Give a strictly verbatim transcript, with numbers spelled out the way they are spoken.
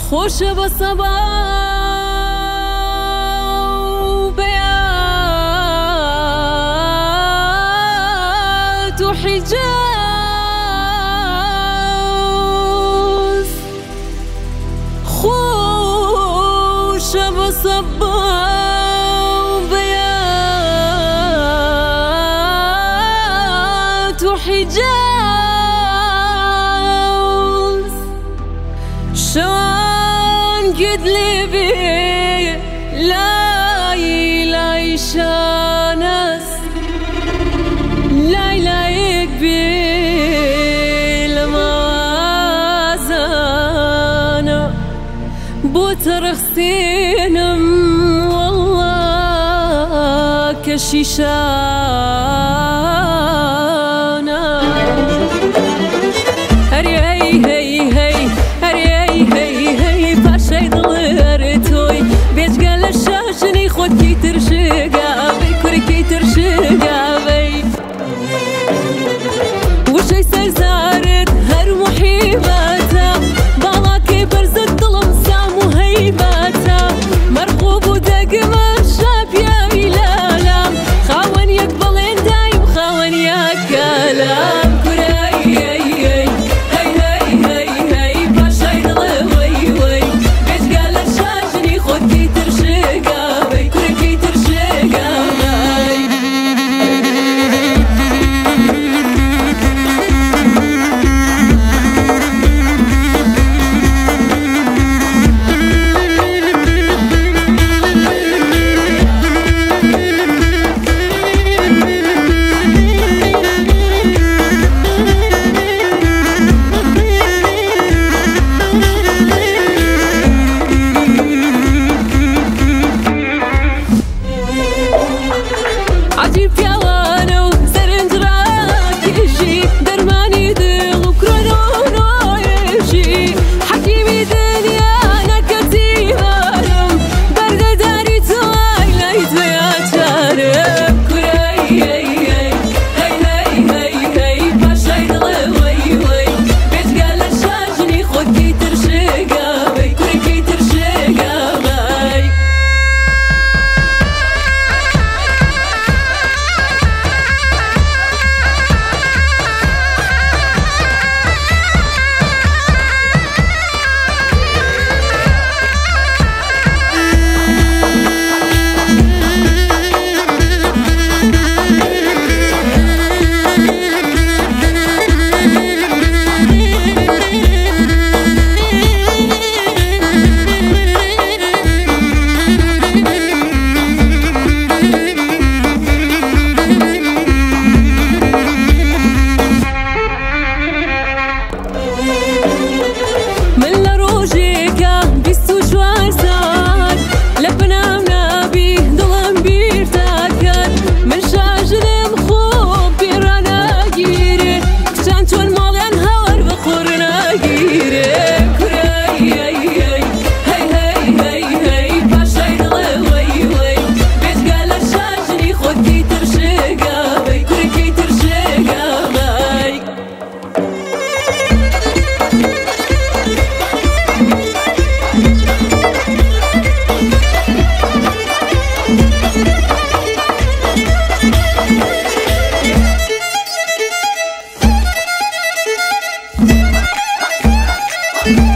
خوش با صبا و بیات و حجاز، خوش با صبا و بیات و حجاز، شان قد لي بي لا لا شانس لا لا يقبل موازانا بوترخسينم والله كشيشانا. هري هي هي هي هري هي هي باشای دڵێرتۆی بێجگە لە شاشنی خۆتی ترشگاوەی کوڕێکی ترشگاوەی وشەی سەرزارت هەر موحیبەتە باڵاکەی بەرزت دڵم سام و هەیبەتە مەرغوب و دەگمە شاپیاوی لالام خاوەن یەک بەڵێن دایم خاوەن یەک کەلام you.